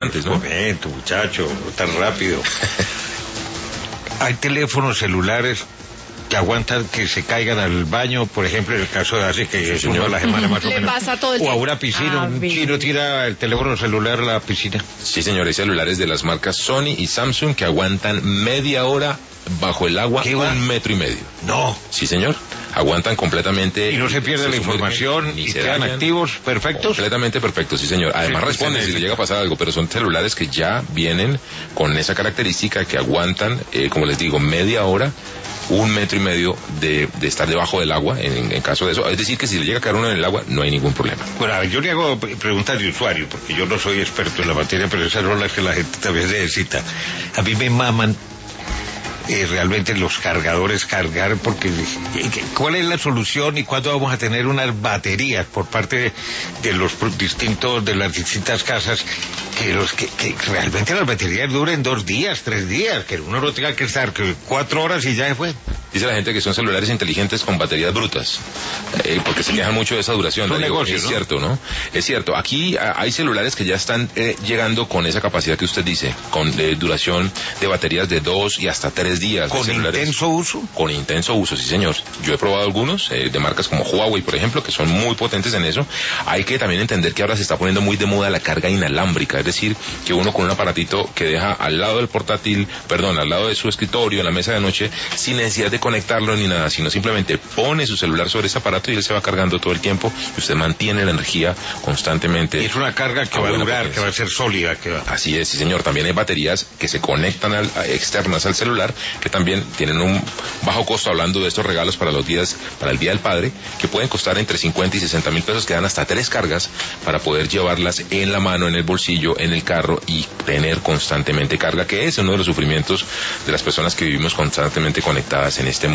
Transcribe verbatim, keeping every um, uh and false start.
antes, ¿no? Momento, muchacho, no tan rápido. Hay teléfonos celulares que aguantan que se caigan al baño, por ejemplo, en el caso de así que es uno a la semana más o Le menos. pasa todo el O a tiempo. una piscina, Ah, un bien. chino tira el teléfono celular a la piscina. Sí, señor, hay celulares de las marcas Sony y Samsung que aguantan media hora bajo el agua, ¿Qué va? un metro y medio. No. Sí, señor, aguantan completamente. Y no se pierde la sumergen, información ni y se quedan dañan. activos, perfectos. Completamente perfectos, sí, señor. Además Sí, responden sí, si sí. le llega a pasar algo, pero son celulares que ya vienen con esa característica que aguantan, eh, como les digo, media hora, un metro y medio de, de estar debajo del agua, en, en caso de eso. Es decir, que si le llega a caer uno en el agua, no hay ningún problema. Bueno, a ver, yo le hago pre- preguntas de usuario, porque yo no soy experto en la materia, pero esas son las que la gente también necesita. A mí me maman eh, realmente los cargadores cargar, porque eh, ¿cuál es la solución y cuándo vamos a tener unas baterías por parte de, de los pro- distintos, de las distintas casas, que los que, que realmente las baterías duren dos días, tres días, que uno no tenga que estar que cuatro horas y ya se fue? Dice la gente que son celulares inteligentes con baterías brutas, eh, porque se quejan mucho de esa duración. Es un Le digo, negocio, es ¿no? cierto, ¿no? Es cierto. Aquí a, hay celulares que ya están eh, llegando con esa capacidad que usted dice, con eh, duración de baterías de dos y hasta tres días. ¿Con de celulares. intenso uso? Con intenso uso, sí, señor. Yo he probado algunos eh, de marcas como Huawei, por ejemplo, que son muy potentes en eso. Hay que también entender que ahora se está poniendo muy de moda la carga inalámbrica, es decir, que uno con un aparatito que deja al lado del portátil, perdón, al lado de su escritorio, en la mesa de noche, sin necesidad de conectarlo ni nada, sino simplemente pone su celular sobre ese aparato y él se va cargando todo el tiempo y usted mantiene la energía constantemente. Y es una carga que a va a buena durar, potencia. que va a ser sólida, que va... Así es, sí, señor. También hay baterías que se conectan al, a- externas al celular, que también tienen un bajo costo, hablando de estos regalos para los días, para el Día del Padre, que pueden costar entre cincuenta y sesenta mil pesos, que dan hasta tres cargas para poder llevarlas en la mano, en el bolsillo, en el carro y tener constantemente carga, que es uno de los sufrimientos de las personas que vivimos constantemente conectadas en este mundo.